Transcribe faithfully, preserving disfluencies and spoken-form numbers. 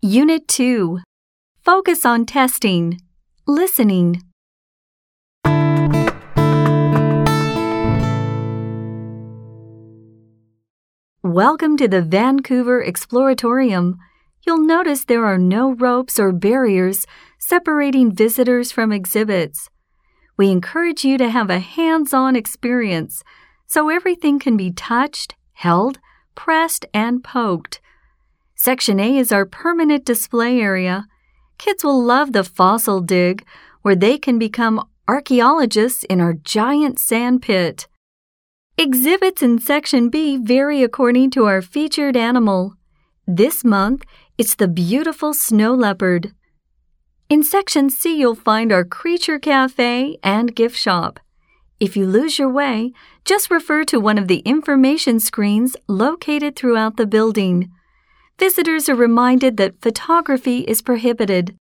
Unit two. Focus on testing. Listening. Welcome to the Vancouver Exploratorium. You'll notice there are no ropes or barriers separating visitors from exhibits. We encourage you to have a hands-on experience so everything can be touched, held, pressed, and poked. Section A is our permanent display area. Kids will love the fossil dig, where they can become archaeologists in our giant sand pit. Exhibits in Section B vary according to our featured animal. This month, it's the beautiful snow leopard. In Section C, you'll find our creature cafe and gift shop. If you lose your way, just refer to one of the information screens located throughout the building. Visitors are reminded that photography is prohibited.